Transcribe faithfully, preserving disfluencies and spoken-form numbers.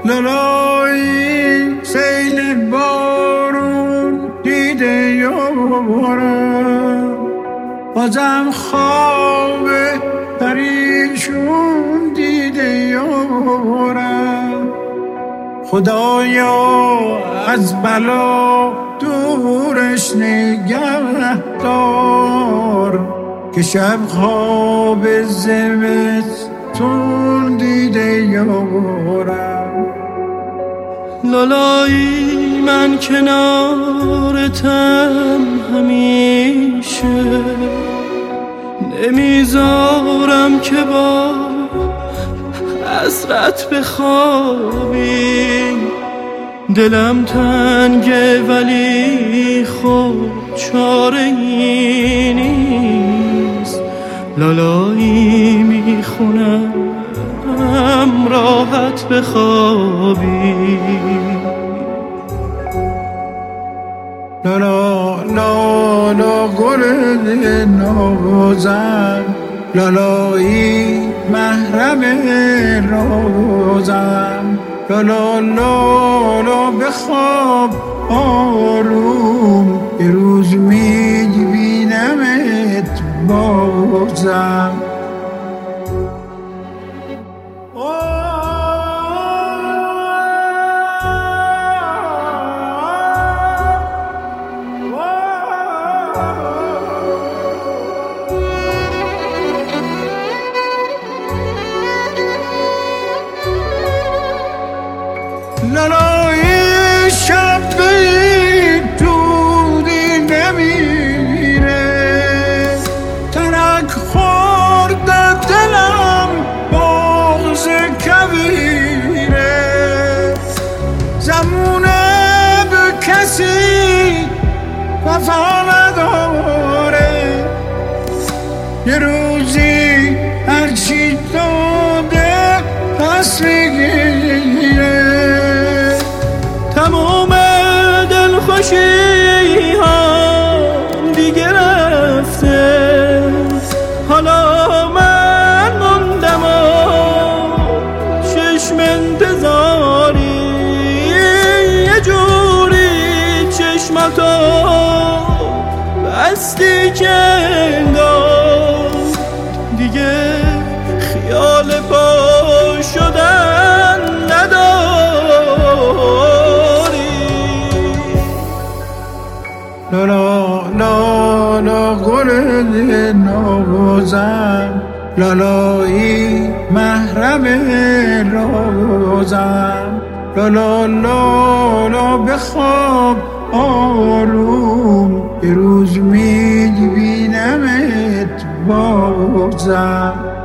لالایی سیل بارون دیده یارم، بازم خواب پریشون دیده یارم. خدایا از بلا دورش نگه دار، که شب خواب زمستون دیده یارم. لالایی من کنارتم همیشه، نمیذارم که با حسرت بخوابی. دلم تنگه ولی خب چاره ای نیست، لالایی میخونم راحت بخوابی. لالا لالا گل نازم، لالایی محرم رازم. لالا لالا بخواب آروم، یه روز میبینمت بازم. لالایی شب دودی نمیره، ترک خورده دلم بغض کویره. زمونه به کسی وفا نداره، یه روزی هرچی داده پس میگیره. تمام دلخوشی ها دیگه رفته، حالا من موندم و چشم انتظاری. یه جوری چشماتو بستی که انگار دیگه خیال پا شدن نداری. لالا لالا گل نازم، لالایی محرم رازم. لالا لالا بخواب آروم، یه روز میبینمت بازم.